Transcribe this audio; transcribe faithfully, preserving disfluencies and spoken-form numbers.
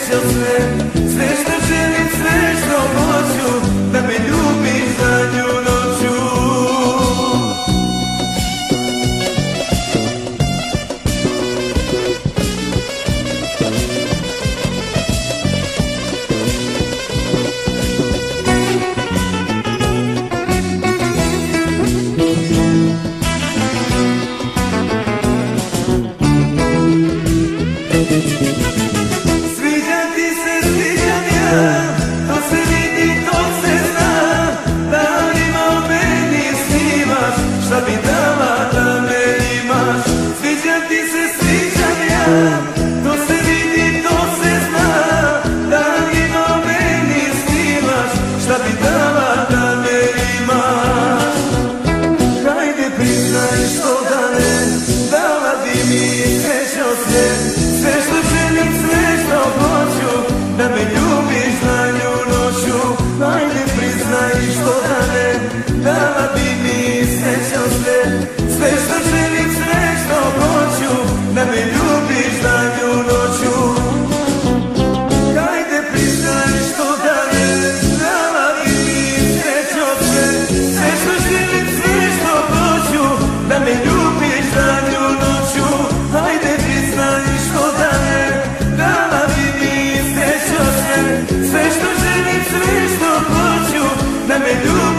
srećo sve, sve što želim, sve što hoću, da me ljubiš zadnju noću. Sviđam ti se, sviđam ja, to se vidi, to se zna. Danima o meni snimaš, šta bi dala da me imaš. Sviđam ti se, sviđam ja, to se vidi, to se zna. Danima o meni snimaš, šta bi dala da me imaš. Hajde priznaj što da ne, dala bi mi srećo sve, sve što želim, sve što hoću, da me ljubiš zadnju noću. Hajde priznaj što da ne, dala bi mi srećo sve, sve što želim, sve što hoću, da me ljubiš zadnju noću. Hajde priznaj što da ne, dala bi mi srećo sve, sve što želim, sve što hoću, da me ljubiš zadnju noću. Hajde priznaj što da ne, dala bi mi srećo sve, sve što želim, sve što hoću, da me ljubiš.